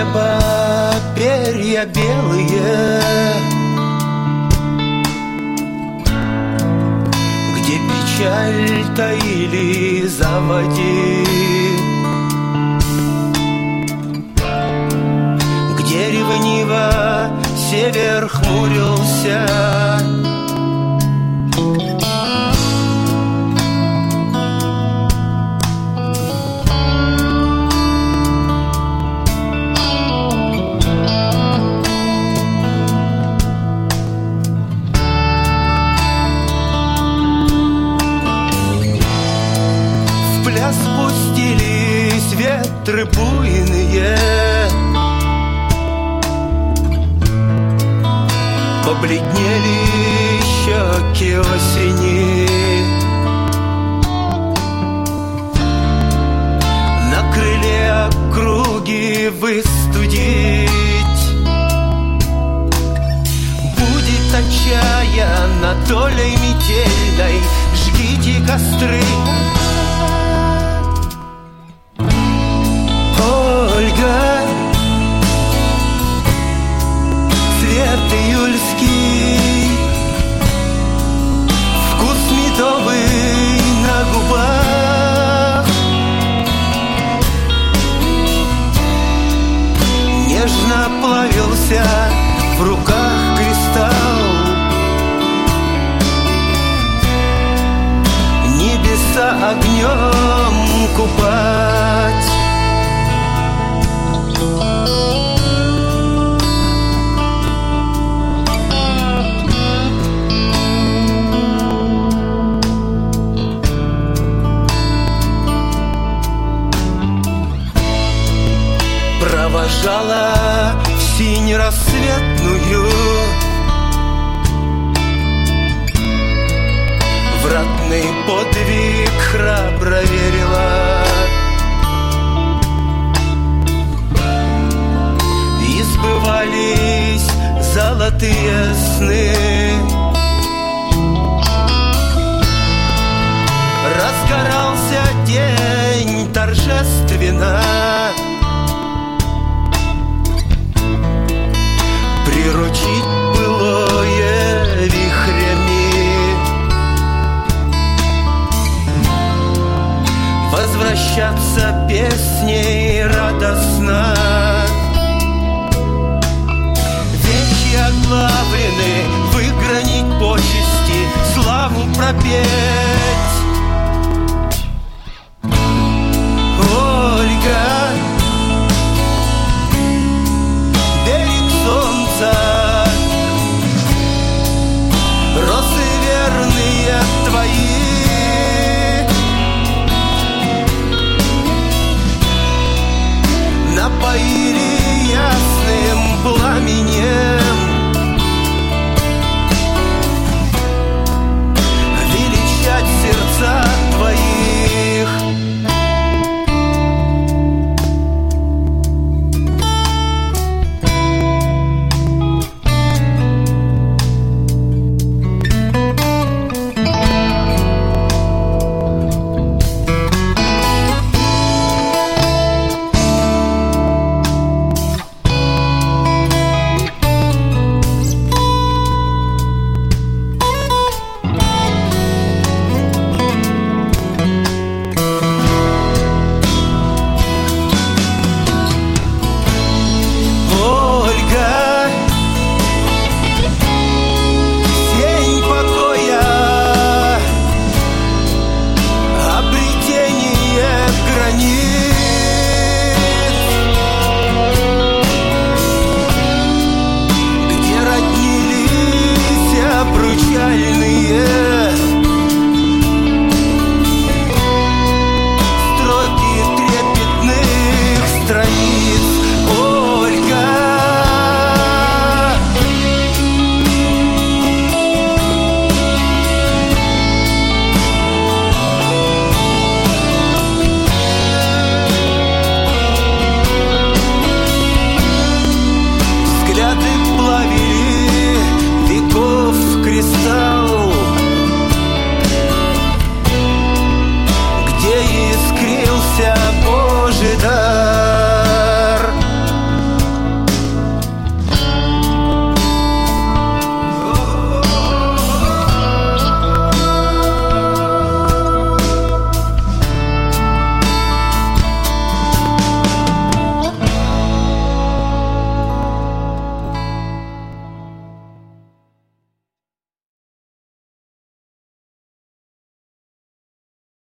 неба перья белые, где печаль таили заводи, где ревниво север хмурился, спустились ветры буйные, побледнели щеки осени, на крыле округи выстудить. Будет отчаянно долей метельной, жгите костры. Ольга, цвет июльский, вкус медовый на губах, нежно плавился в руках кристалл, небеса огнем купать. Провожала в синь рассветную, в ратный подвиг храбро верила, и сбывались золотые сны. Разгорался день торжественно, приручить былое вихрями, возвращаться песней радостно. Вечи оглавлены, выгранить почести, славу пропеть.